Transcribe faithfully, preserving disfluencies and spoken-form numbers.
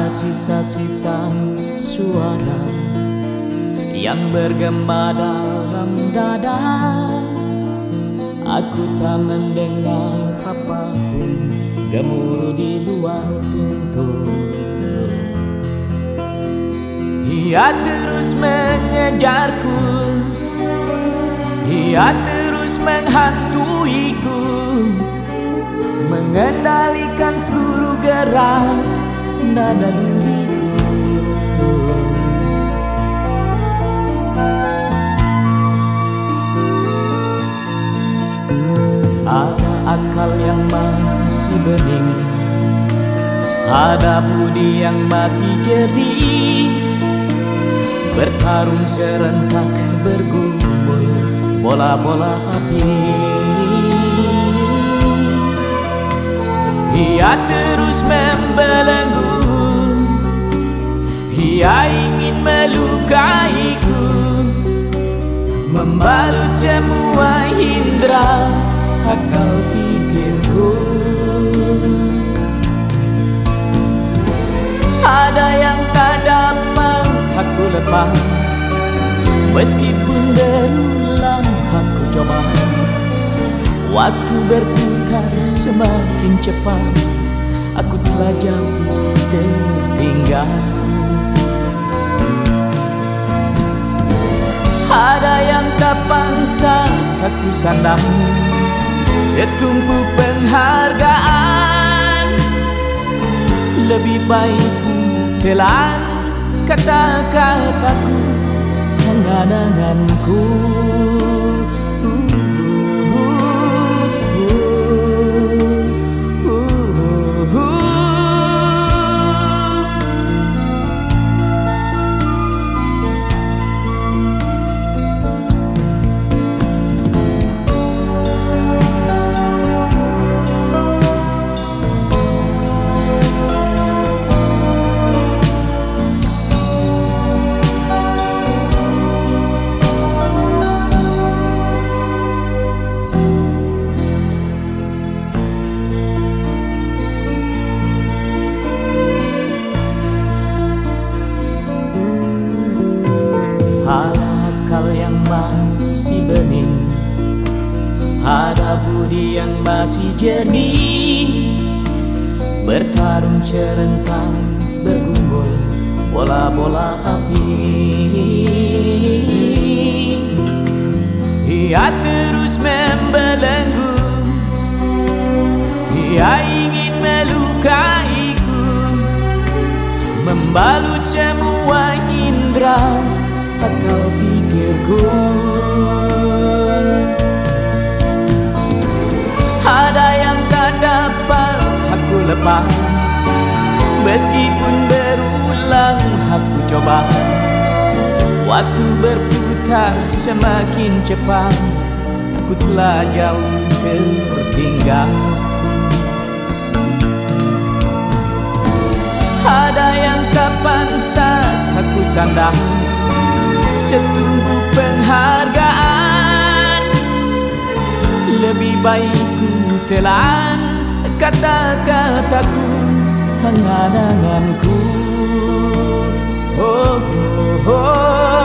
Ada sisa-sisa suara yang bergema dalam dada. Aku tak mendengar apapun gemuruh di luar pintu. Ia terus mengejarku, ia terus menghantuiku, mengendalikan seluruh gerak nada diriku. Ada akal yang masih bening, ada budi yang masih jernih, bertarung serentak bergumul bola-bola api. Ia terus membelenggu, ia ingin melukaiku, membalut semua indera akal fikirku. Ada yang tak dapat aku lepas, meskipun berulang aku coba. Waktu berputar semakin cepat, aku telah jauh tertinggal. Ada yang tak pantas aku sandang, setumpuk penghargaan. Lebih baik ku telan kata-kataku, kenanganku. Ada akal yang masih bening, ada budi yang masih jernih, bertarung serentak bergumul bola-bola api. Ia terus membelenggu, ia ingin melukaiku, membalut semua indera akal fikirku. Ada yang tak dapat aku lepas, meskipun berulang aku coba. Waktu berputar semakin cepat, aku telah jauh tertinggal. Ada yang tak pantas aku sandang, setumpuk penghargaan. Lebih baik ku telan kata-kataku, kenanganku. Oh, oh, oh.